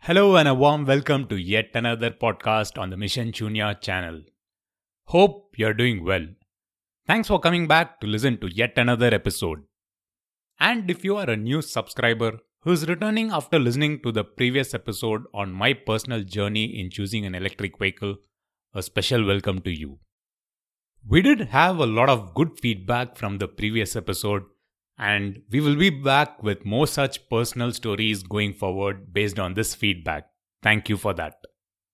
Hello and a warm welcome to yet another podcast on the Mission Chunya channel. Hope you're doing well. Thanks for coming back to listen to yet another episode. And if you are a new subscriber who's returning after listening to the previous episode on my personal journey in choosing an electric vehicle, a special welcome to you. We did have a lot of good feedback from the previous episode, and we will be back with more such personal stories going forward based on this feedback. Thank you for that.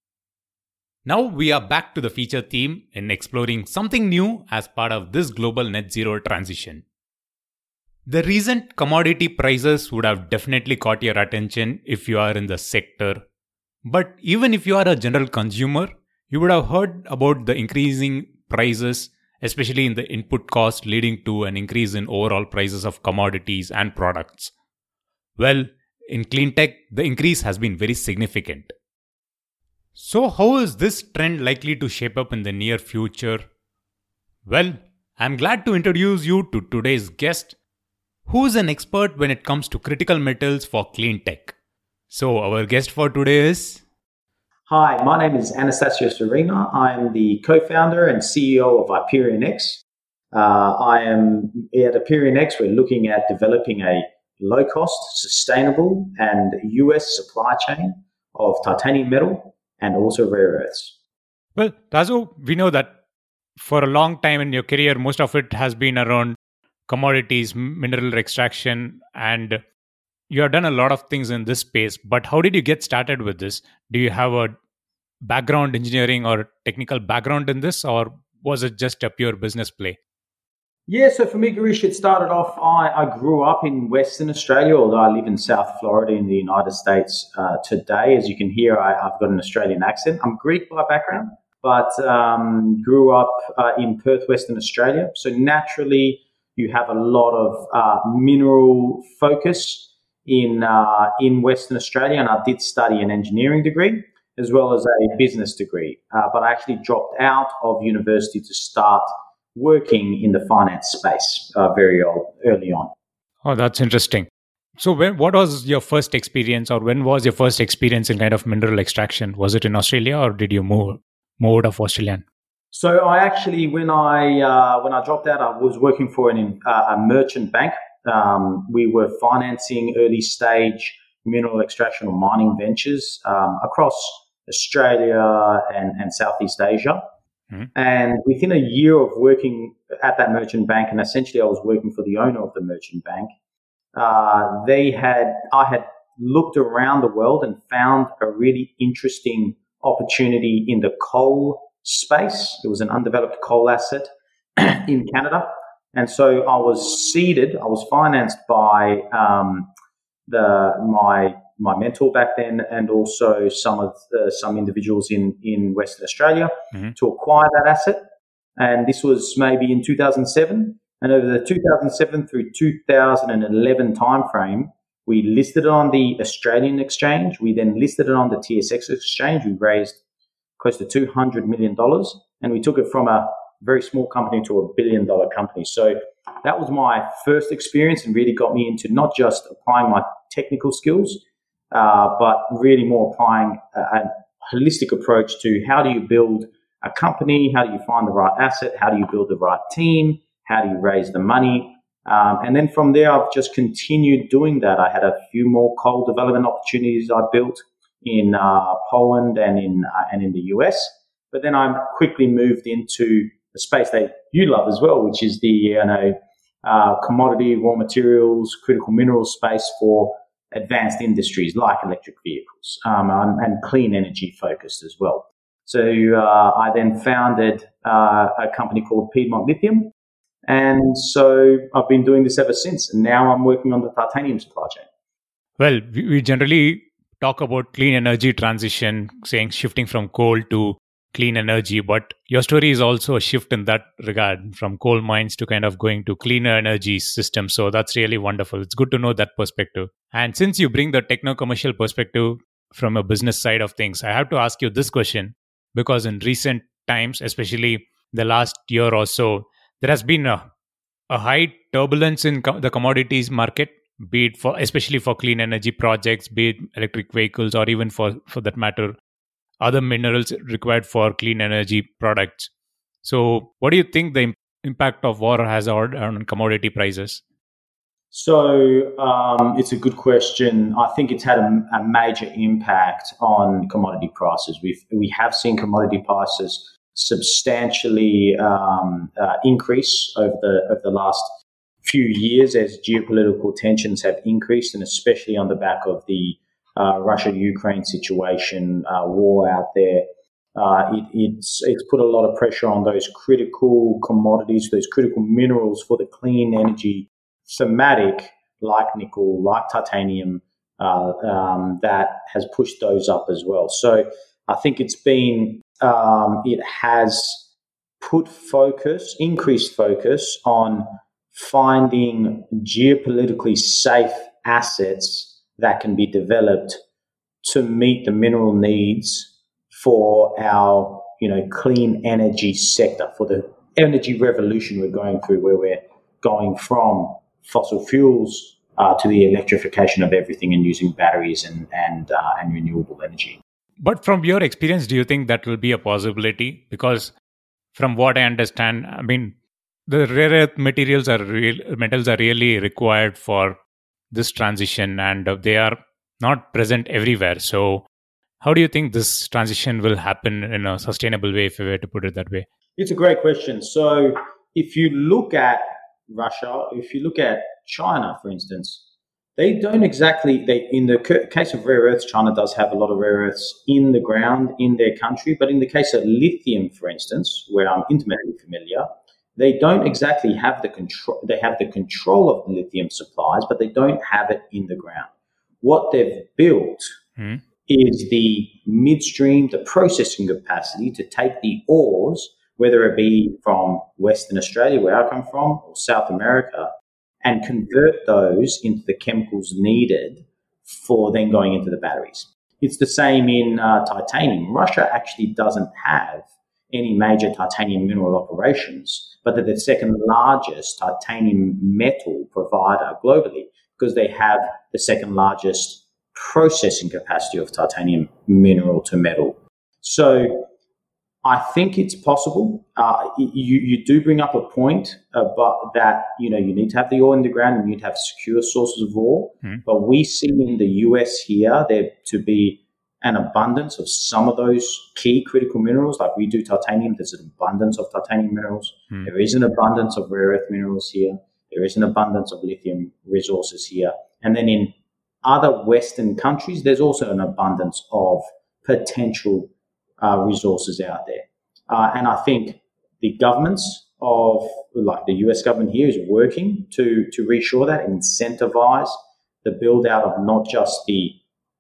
Now we are back to the feature theme in exploring something new as part of this global net zero transition. The recent commodity prices would have definitely caught your attention if you are in the sector. But even if you are a general consumer, you would have heard about the increasing prices, especially in the input cost, leading to an increase in overall prices of commodities and products. Well, in clean tech, the increase has been very significant. So how is this trend likely to shape up in the near future? Well, I'm glad to introduce you to today's guest, who is an expert when it comes to critical metals for clean tech. So our guest for today is... Hi, my name is Anastasios Arima. I am the co-founder and CEO of IperionX. I am at IperionX. We're looking at developing a low-cost, sustainable, and US supply chain of titanium metal and also rare earths. Well, Tazo, we know that for a long time in your career, most of it has been around commodities, mineral extraction, and you have done a lot of things in this space. But how did you get started with this? Do you have a background engineering or technical background in this, or was it just a pure business play? Yeah, so for me, Girish, it started off, I grew up in Western Australia, although I live in South Florida in the United States today. As you can hear, I've got an Australian accent. I'm Greek by background, but grew up in Perth, Western Australia. So naturally, you have a lot of mineral focus in Western Australia, and I did study an engineering degree as well as a business degree. But I actually dropped out of university to start working in the finance space very early on. Oh, that's interesting. So what was your first experience, or when was your first experience in kind of mineral extraction? Was it in Australia, or did you move out of Australia? So I actually, when I dropped out, I was working for a merchant bank. We were financing early stage mineral extraction or mining ventures across Australia and Southeast Asia. Mm-hmm. And within a year of working at that merchant bank, and essentially I was working for the owner of the merchant bank, I had looked around the world and found a really interesting opportunity in the coal space. There was an undeveloped coal asset in Canada. And so I was financed by my mentor back then, and also some individuals in Western Australia, mm-hmm. to acquire that asset. And this was maybe in 2007. And over the 2007 through 2011 timeframe, we listed it on the Australian exchange. We then listed it on the TSX exchange. We raised close to $200 million, and we took it from a very small company to $1 billion company. So that was my first experience and really got me into not just applying my technical skills, but really more applying a holistic approach to how do you build a company, how do you find the right asset, how do you build the right team, how do you raise the money. And then from there, I've just continued doing that. I had a few more coal development opportunities I built in Poland and in the US. But then I quickly moved into the space that you love as well, which is the commodity, raw materials, critical mineral space for advanced industries like electric vehicles and clean energy focused as well. So I then founded a company called Piedmont Lithium. And so I've been doing this ever since. And now I'm working on the titanium supply chain. Well, we generally talk about clean energy transition, saying shifting from coal to clean energy, but your story is also a shift in that regard, from coal mines to kind of going to cleaner energy systems. So that's really wonderful. It's good to know that perspective. And since you bring the techno-commercial perspective from a business side of things, I have to ask you this question, because in recent times, especially the last year or so, there has been a high turbulence in the commodities market, be it especially for clean energy projects, be it electric vehicles, or even for that matter, other minerals required for clean energy products. So what do you think the impact of war has on commodity prices? So it's a good question. I think it's had a major impact on commodity prices. We have seen commodity prices substantially increase over the last few years as geopolitical tensions have increased, and especially on the back of the Russia-Ukraine situation, war out there. It's put a lot of pressure on those critical commodities, those critical minerals for the clean energy thematic, like nickel, like titanium, that has pushed those up as well. So I think it has put increased focus on finding geopolitically safe assets that can be developed to meet the mineral needs for our, clean energy sector, for the energy revolution we're going through, where we're going from fossil fuels to the electrification of everything and using batteries and renewable energy. But from your experience, do you think that will be a possibility? Because from what I understand, I mean, the rare earth metals are really required for this transition, and they are not present everywhere. So how do you think this transition will happen in a sustainable way, if we were to put it that way? It's a great question. So if you look at Russia, if you look at China, for instance, they don't exactly, in the case of rare earths, China does have a lot of rare earths in the ground in their country. But in the case of lithium, for instance, where I'm intimately familiar, they don't exactly have the control. They have the control of the lithium supplies, but they don't have it in the ground. What they've built is the midstream, the processing capacity to take the ores, whether it be from Western Australia, where I come from, or South America, and convert those into the chemicals needed for then going into the batteries. It's the same in titanium. Russia actually doesn't have any major titanium mineral operations, but they're the second largest titanium metal provider globally because they have the second largest processing capacity of titanium mineral to metal. So I think it's possible. You do bring up a point, but that you need to have the ore in the ground and you need to have secure sources of ore. But we see in the US here there to be an abundance of some of those key critical minerals, like we do titanium. There's an abundance of titanium minerals. There is an abundance of rare earth minerals here. There is an abundance of lithium resources here. And then in other Western countries, there's also an abundance of potential resources out there. And I think the governments like the US government here, is working to reassure that and incentivize the build out of not just the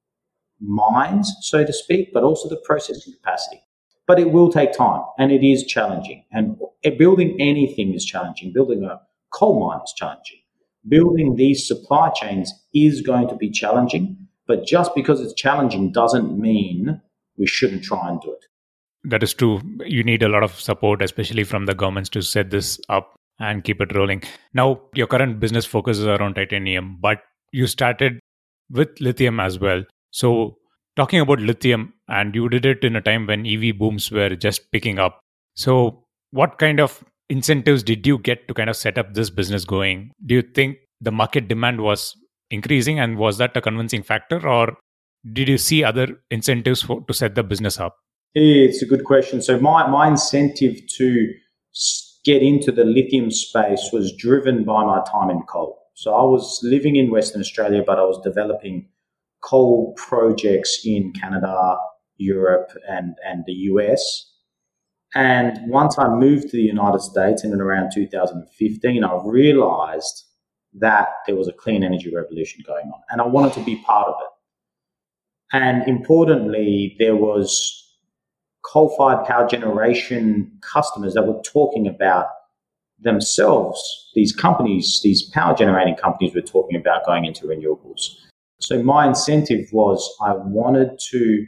mines, so to speak, but also the processing capacity. But it will take time and it is challenging. And building anything is challenging. Building a coal mine is challenging. Building these supply chains is going to be challenging. But just because it's challenging doesn't mean we shouldn't try and do it. That is true. You need a lot of support, especially from the governments, to set this up and keep it rolling. Now, your current business focuses around titanium, but you started with lithium as well. So talking about lithium, and you did it in a time when EV booms were just picking up. So what kind of incentives did you get to kind of set up this business going? Do you think the market demand was increasing, and was that a convincing factor, or did you see other incentives to set the business up? It's a good question. So my incentive to get into the lithium space was driven by my time in coal. So I was living in Western Australia, but I was developing coal projects in Canada, Europe, and the US. And once I moved to the United States in and around 2015, I realized that there was a clean energy revolution going on, and I wanted to be part of it. And importantly, there was coal-fired power generation customers that were talking about themselves, these companies, these power generating companies were talking about going into renewables. So my incentive was I wanted to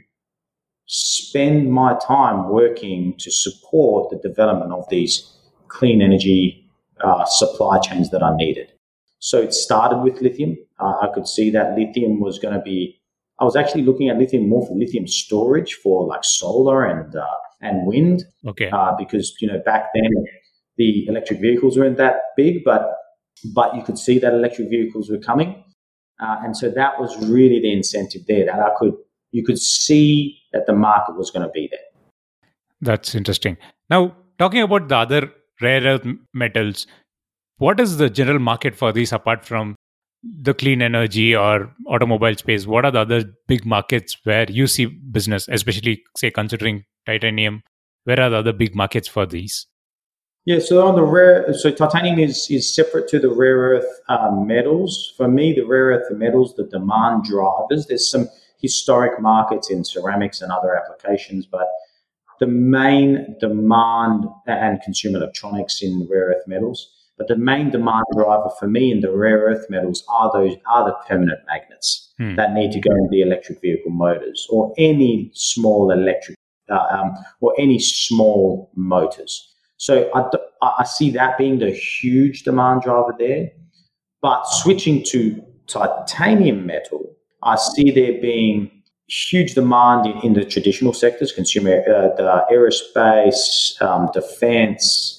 spend my time working to support the development of these clean energy supply chains that are needed. So it started with lithium. I could see that lithium was going to be. I was actually looking at lithium more for lithium storage for like solar and wind. Okay. Because back then the electric vehicles weren't that big, but you could see that electric vehicles were coming, and so that was really the incentive there. That you could see that the market was going to be there. That's interesting. Now, talking about the other rare earth metals, what is the general market for these apart from the clean energy or automobile space? What are the other big markets where you see business, especially, say, considering titanium? Where are the other big markets for these? Yeah, so titanium is separate to the rare earth metals. For me, the rare earth metals, the demand drivers, there's some historic markets in ceramics and other applications, but the main demand and consumer electronics in rare earth metals. But the main demand driver for me in the rare earth metals are the permanent magnets that need to go in the electric vehicle motors or any small electric or any small motors. So I see that being the huge demand driver there. But switching to titanium metal, I see there being huge demand in the traditional sectors, consumer, the aerospace, defense,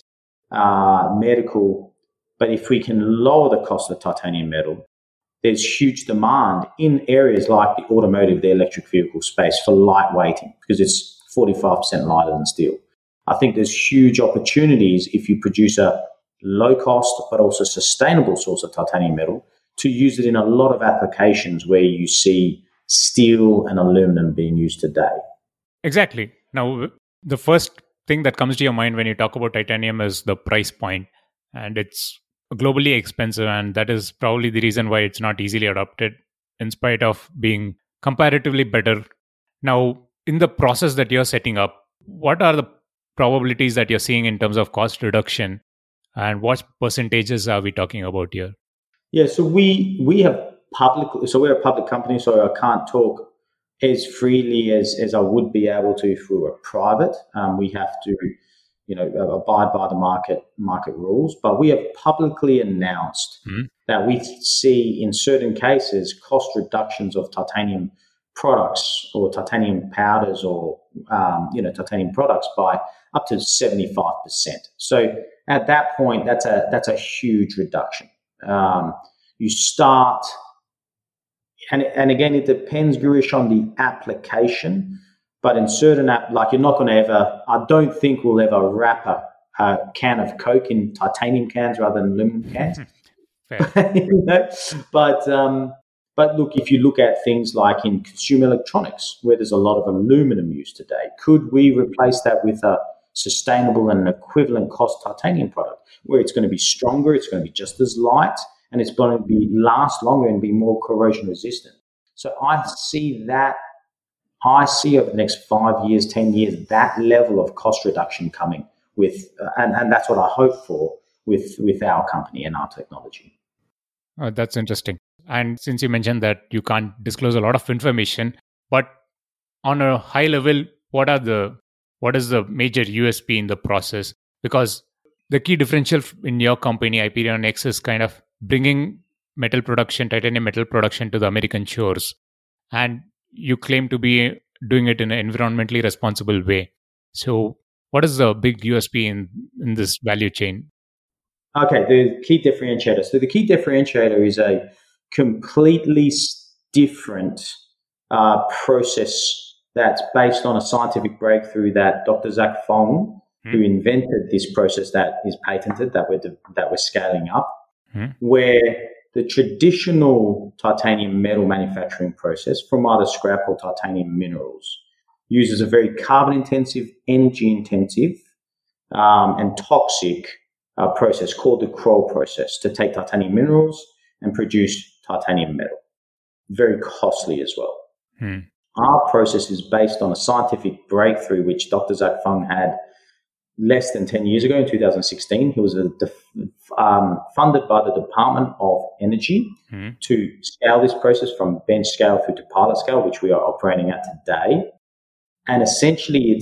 medical. But if we can lower the cost of titanium metal, there's huge demand in areas like the automotive, the electric vehicle space for lightweighting because it's 45% lighter than steel. I think there's huge opportunities if you produce a low cost but also sustainable source of titanium metal to use it in a lot of applications where you see steel and aluminum being used today. Exactly. Now, the first thing that comes to your mind when you talk about titanium is the price point, and it's globally expensive, and that is probably the reason why it's not easily adopted in spite of being comparatively better. Now, in the process that you're setting up, what are the probabilities that you're seeing in terms of cost reduction, and what percentages are we talking about here? Yeah, so we have we're a public company, so I can't talk as freely as I would be able to if we were private. We have to, abide by the market rules. But we have publicly announced that we see in certain cases cost reductions of titanium products or titanium powders or titanium products by up to 75%. So at that point, that's a huge reduction. You start, and again, it depends, Girish, on the application. But in certain like you're not going to ever, I don't think we'll ever wrap a can of Coke in titanium cans rather than aluminum cans. But look, if you look at things like in consumer electronics, where there's a lot of aluminum used today, could we replace that with a sustainable and equivalent cost titanium product where it's going to be stronger, it's going to be just as light, and it's going to last longer and be more corrosion resistant? So I see over the next 5 years, 10 years, that level of cost reduction coming with, and that's what I hope for with our company and our technology. That's interesting. And since you mentioned that you can't disclose a lot of information, but on a high level, what is the major USP in the process? Because the key differential in your company, Hyperion X, is kind of bringing titanium metal production to the American shores. And you claim to be doing it in an environmentally responsible way. So what is the big USP in this value chain? Okay, the key differentiator. So the key differentiator is a completely different process that's based on a scientific breakthrough that Dr. Zach Fong, who invented this process that is patented, that we're scaling up, where the traditional titanium metal manufacturing process from either scrap or titanium minerals uses a very carbon-intensive, energy-intensive, and toxic process called the Kroll process to take titanium minerals and produce titanium metal. Very costly as well. Our process is based on a scientific breakthrough which Dr. Zach Fung had less than 10 years ago in 2016. He was funded by the Department of Energy to scale this process from bench scale through to pilot scale, which we are operating at today. And essentially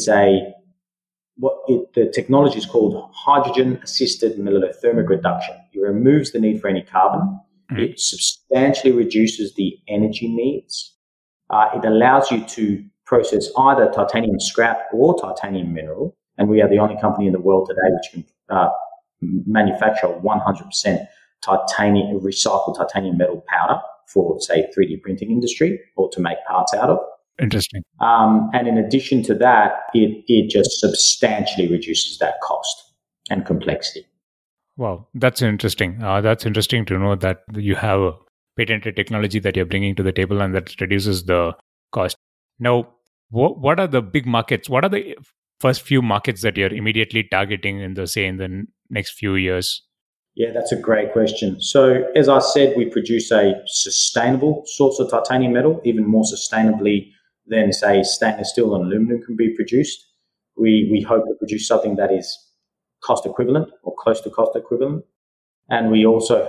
the technology is called hydrogen-assisted millilothermic reduction. It removes the need for any carbon It substantially reduces the energy needs. It allows you to process either titanium scrap or titanium mineral. And we are the only company in the world today which can manufacture 100% recycled titanium metal powder for, say, 3D printing industry or to make parts out of. Interesting. And in addition to that, it just substantially reduces that cost and complexity. Wow, that's interesting. That's interesting to know that you have a patented technology that you're bringing to the table and that reduces the cost. Now, what are the big markets? What are the first few markets that you're immediately targeting in the next few years? Yeah, that's a great question. So, as I said, we produce a sustainable source of titanium metal, even more sustainably than, say, stainless steel and aluminum can be produced. We hope to produce something that is cost equivalent or close to cost equivalent. And we also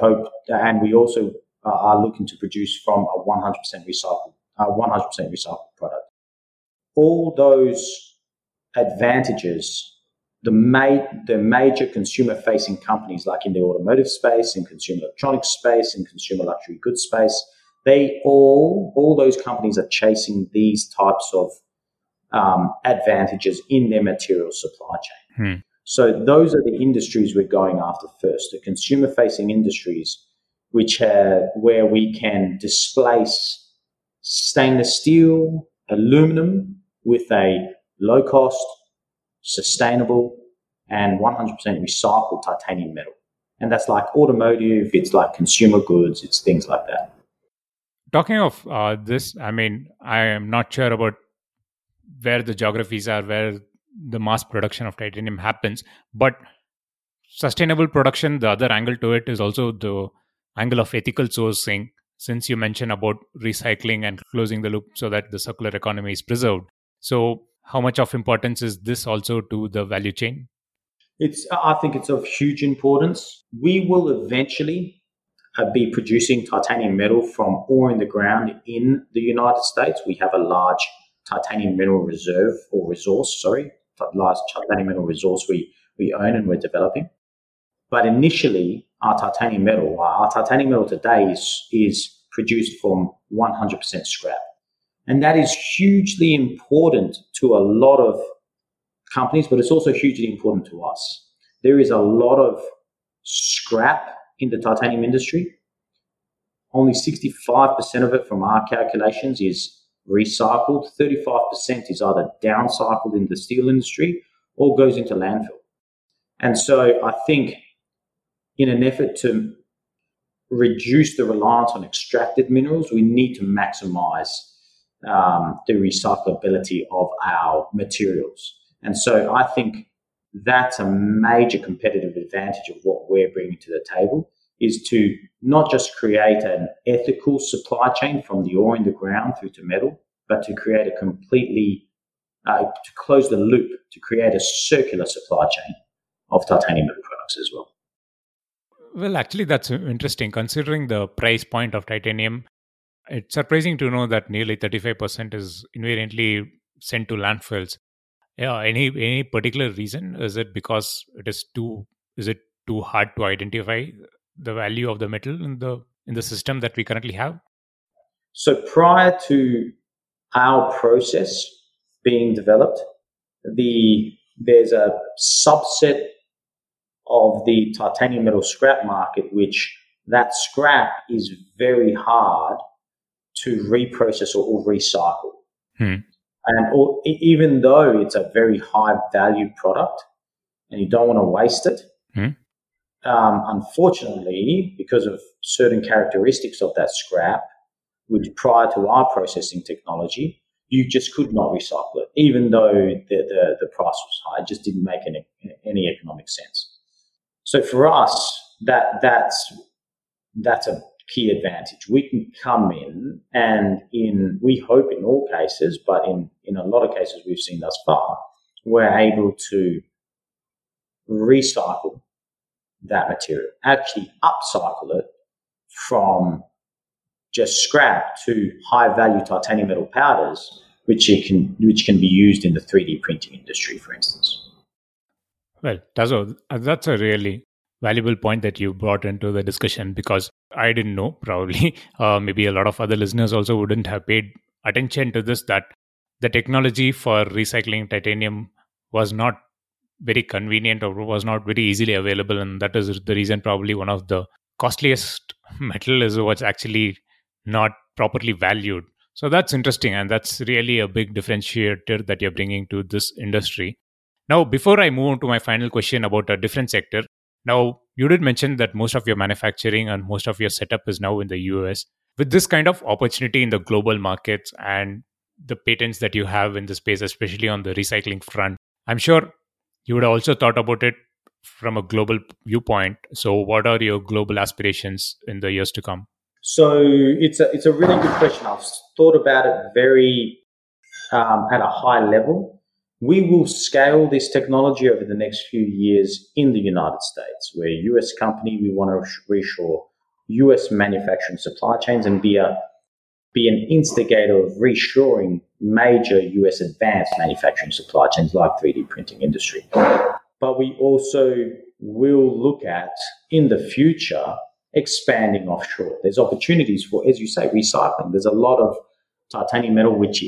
are looking to produce from a 100% recycled product. All those advantages, the major consumer-facing companies, like in the automotive space, in consumer electronics space, in consumer luxury goods space, all those companies are chasing these types of advantages in their material supply chain. So those are the industries we're going after first, the consumer-facing industries, where we can displace stainless steel, aluminum with a low-cost, sustainable, and 100% recycled titanium metal. And that's like automotive, it's like consumer goods, it's things like that. Talking of this, I mean, I am not sure about where the geographies are, where the mass production of titanium happens, but sustainable production, the other angle to it is also the angle of ethical sourcing, since you mentioned about recycling and closing the loop so that the circular economy is preserved. So how much of importance is this also to the value chain? I think it's of huge importance. We will eventually be producing titanium metal from ore in the ground in the United States. We have a large titanium mineral large titanium mineral resource we own and we're developing. But initially, our titanium metal today is produced from 100% scrap. And that is hugely important to a lot of companies, but it's also hugely important to us. There is a lot of scrap in the titanium industry. Only 65% of it, from our calculations, is recycled. 35% is either downcycled in the steel industry or goes into landfill. And so I think in an effort to reduce the reliance on extracted minerals, we need to maximize the recyclability of our materials. And so I think that's a major competitive advantage of what we're bringing to the table, is to not just create an ethical supply chain from the ore in the ground through to metal, but to create a completely, to close the loop, to create a circular supply chain of titanium metal products as well. Well, actually, that's interesting. Considering the price point of titanium, it's surprising to know that nearly 35% is invariantly sent to landfills. Yeah, any particular reason? Is it because is it too hard to identify the value of the metal in the system that we currently have? So prior to our process being developed, there's a subset of the titanium metal scrap market, which that scrap is very hard to reprocess or recycle. And even though it's a very high value product and you don't want to waste it, unfortunately, because of certain characteristics of that scrap, which prior to our processing technology, you just could not recycle it, even though the price was high. It just didn't make any economic sense. So for us, that's a key advantage. We can come in and we hope in all cases, but in a lot of cases we've seen thus far, we're able to recycle that material, actually upcycle it from just scrap to high value titanium metal powders, which can be used in the 3D printing industry, for instance. Well, Tazo, that's a really valuable point that you brought into the discussion, because I didn't know, probably maybe a lot of other listeners also wouldn't have paid attention to this, that the technology for recycling titanium was not very convenient or was not very easily available, and that is the reason probably one of the costliest metal is what's actually not properly valued. So that's interesting, and that's really a big differentiator that you're bringing to this industry. Now, before I move on to my final question about a different sector, now you did mention that most of your manufacturing and most of your setup is now in the US. With this kind of opportunity in the global markets and the patents that you have in the space, especially on the recycling front, I'm sure you would have also thought about it from a global viewpoint. So what are your global aspirations in the years to come? So it's a really good question. I've thought about it very at a high level. We will scale this technology over the next few years in the United States. We're a US company. We want to reshore US manufacturing supply chains and be an instigator of reshoring major US advanced manufacturing supply chains like 3D printing industry. But we also will look at, in the future, expanding offshore. There's opportunities for, as you say, recycling. There's a lot of titanium metal which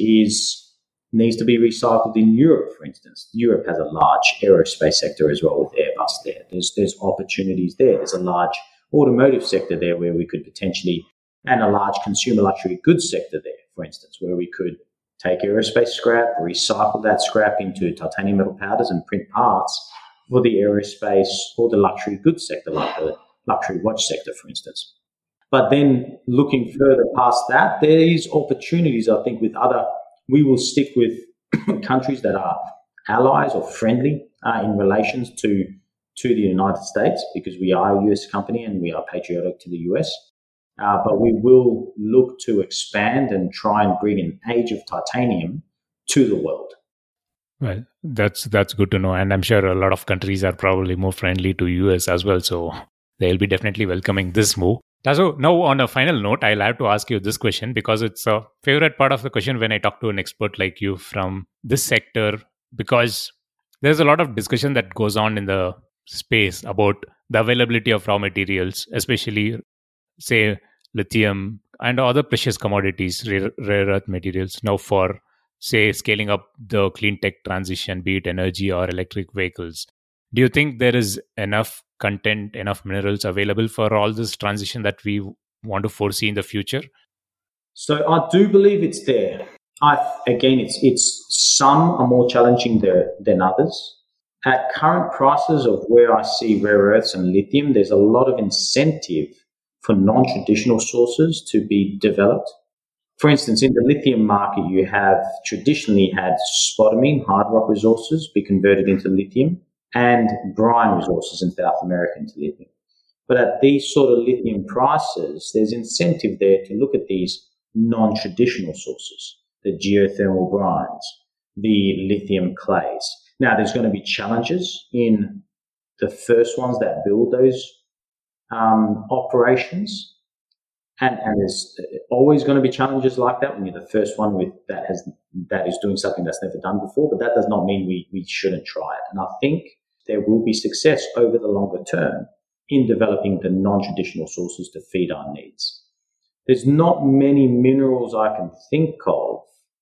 needs to be recycled in Europe, for instance. Europe has a large aerospace sector as well with Airbus there. There's opportunities there. There's a large automotive sector there where we could potentially, and a large consumer luxury goods sector there, for instance, where we could take aerospace scrap, recycle that scrap into titanium metal powders and print parts for the aerospace or the luxury goods sector, like the luxury watch sector, for instance. But then looking further past that, there is opportunities, I think, we will stick with countries that are allies or friendly in relations to the United States, because we are a US company and we are patriotic to the US. But we will look to expand and try and bring an age of titanium to the world. Well, that's good to know. And I'm sure a lot of countries are probably more friendly to US as well. So they'll be definitely welcoming this move. So now, on a final note, I'll have to ask you this question because it's a favorite part of the question when I talk to an expert like you from this sector, because there's a lot of discussion that goes on in the space about the availability of raw materials, especially, say, lithium and other precious commodities, rare earth materials. Now, for, say, scaling up the clean tech transition, be it energy or electric vehicles, do you think there is enough content, enough minerals available for all this transition that we want to foresee in the future? So I do believe it's there. Again, it's some are more challenging than others. At current prices of where I see rare earths and lithium, there's a lot of incentive for non-traditional sources to be developed. For instance, in the lithium market, you have traditionally had spodumene, hard rock resources, be converted into lithium, and brine resources in South America into lithium. But at these sort of lithium prices, there's incentive there to look at these non-traditional sources, the geothermal brines, the lithium clays. Now, there's going to be challenges in the first ones that build those operations. And there's always going to be challenges like that when you're the first one that is doing something that's never done before. But that does not mean we shouldn't try it. And I think there will be success over the longer term in developing the non-traditional sources to feed our needs. There's not many minerals I can think of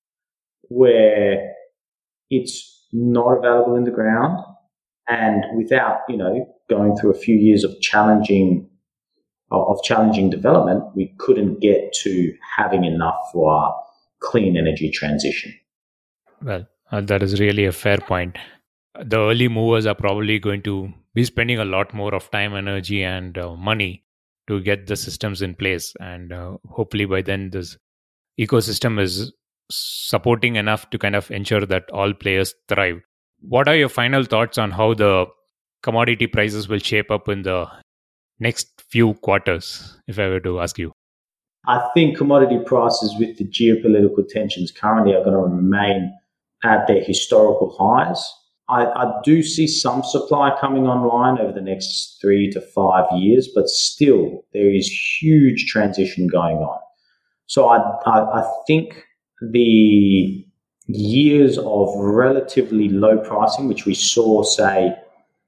where it's not available in the ground, and without, going through a few years of challenging development, we couldn't get to having enough for our clean energy transition. Well, that is really a fair point. The early movers are probably going to be spending a lot more of time, energy, and money to get the systems in place. And hopefully by then this ecosystem is supporting enough to kind of ensure that all players thrive. What are your final thoughts on how the commodity prices will shape up in the next few quarters, if I were to ask you? I think commodity prices with the geopolitical tensions currently are going to remain at their historical highs. I do see some supply coming online over the next 3 to 5 years, but still there is huge transition going on. So I think the years of relatively low pricing, which we saw, say,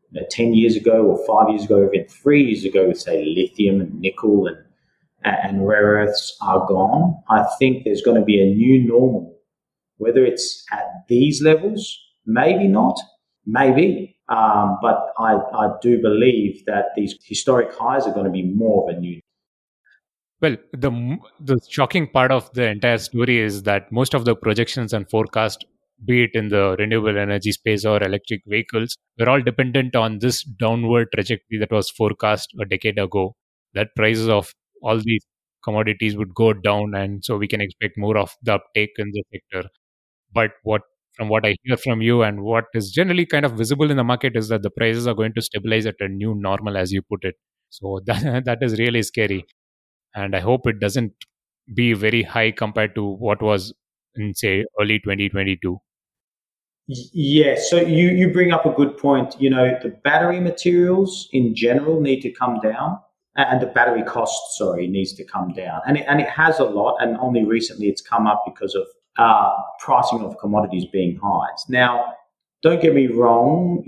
10 years ago or 5 years ago, or even 3 years ago, with say lithium and nickel and rare earths are gone, I think there's going to be a new normal. Whether it's at these levels, maybe not, maybe. But I do believe that these historic highs are going to be more of a new. Well, the shocking part of the entire story is that most of the projections and forecasts, be it in the renewable energy space or electric vehicles, were all dependent on this downward trajectory that was forecast a decade ago, that prices of all these commodities would go down, and so we can expect more of the uptake in the sector. But from what I hear from you and what is generally kind of visible in the market is that the prices are going to stabilize at a new normal, as you put it. So that is really scary. And I hope it doesn't be very high compared to what was in, say, early 2022. Yeah, so you bring up a good point. The battery materials in general need to come down, and the battery cost, needs to come down. And it has a lot, and only recently it's come up because of pricing of commodities being high. Now, don't get me wrong,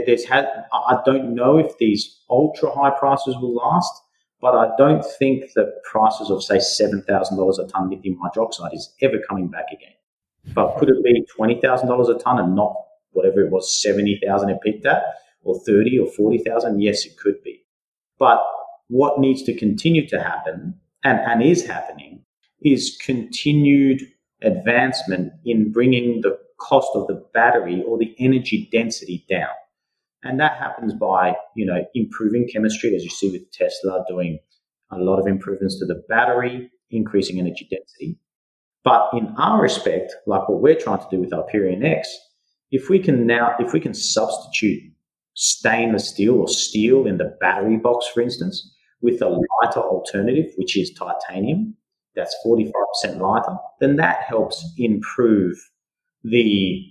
I don't know if these ultra high prices will last, but I don't think the prices of, say, $7,000 a ton lithium hydroxide is ever coming back again. But could it be $20,000 a ton and not whatever it was, 70,000 it peaked at, or 30 or 40,000? Yes, it could be. But what needs to continue to happen, and is happening, is continued advancement in bringing the cost of the battery or the energy density down. And that happens by, improving chemistry, as you see with Tesla doing a lot of improvements to the battery, increasing energy density. But in our respect, like what we're trying to do with Hyperion X, if we can substitute stainless steel or steel in the battery box, for instance, with a lighter alternative, which is titanium, that's 45% lighter, then that helps improve the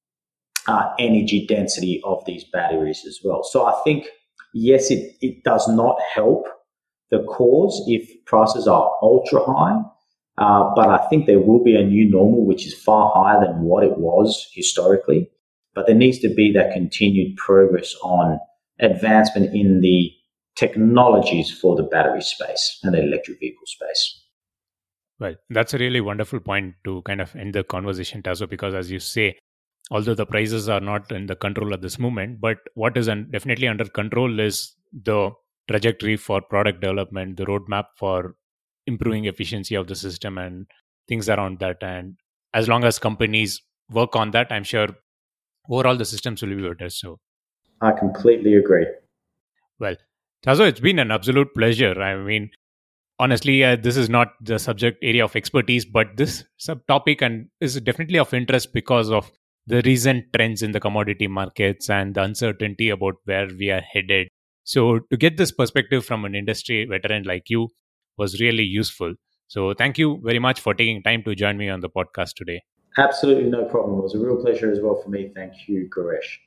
energy density of these batteries as well. So I think, yes, it does not help the cause if prices are ultra high, but I think there will be a new normal which is far higher than what it was historically. But there needs to be that continued progress on advancement in the technologies for the battery space and the electric vehicle space. Well, that's a really wonderful point to kind of end the conversation, Tazo, because as you say, although the prices are not in the control at this moment, but what is definitely under control is the trajectory for product development, the roadmap for improving efficiency of the system and things around that. And as long as companies work on that, I'm sure overall the systems will be better. So I completely agree. Well, Tazo, it's been an absolute pleasure. I mean, honestly, this is not the subject area of expertise, but this subtopic and is definitely of interest because of the recent trends in the commodity markets and the uncertainty about where we are headed. So to get this perspective from an industry veteran like you was really useful. So thank you very much for taking time to join me on the podcast today. Absolutely no problem. It was a real pleasure as well for me. Thank you, Goresh.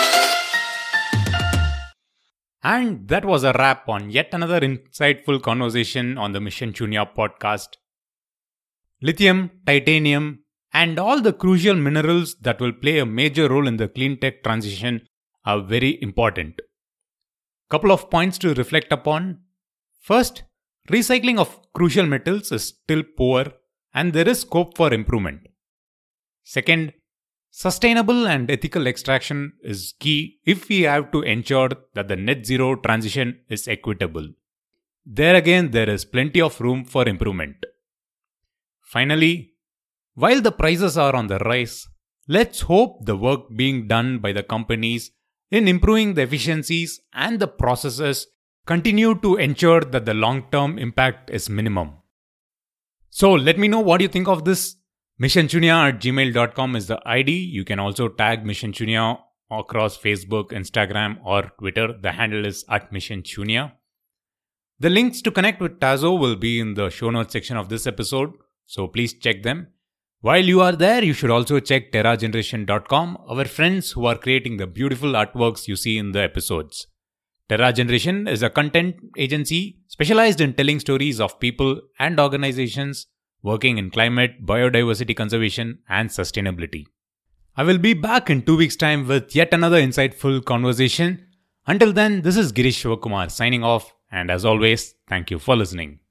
And that was a wrap on yet another insightful conversation on the Mission Shunya podcast. Lithium, titanium, and all the crucial minerals that will play a major role in the clean tech transition are very important. Couple of points to reflect upon. First, recycling of crucial metals is still poor and there is scope for improvement. Second, sustainable and ethical extraction is key if we have to ensure that the net zero transition is equitable. There again, there is plenty of room for improvement. Finally, while the prices are on the rise, let's hope the work being done by the companies in improving the efficiencies and the processes continue to ensure that the long-term impact is minimum. So let me know what you think of this. MissionShunya@gmail.com is the ID. You can also tag Mission Shunya across Facebook, Instagram, or Twitter. The handle is @MissionShunya. The links to connect with Tazo will be in the show notes section of this episode, so please check them. While you are there, you should also check TerraGeneration.com, our friends who are creating the beautiful artworks you see in the episodes. Terra Generation is a content agency specialized in telling stories of people and organizations working in climate, biodiversity conservation, and sustainability. I will be back in 2 weeks' time with yet another insightful conversation. Until then, this is Girish Shivakumar signing off, and as always, thank you for listening.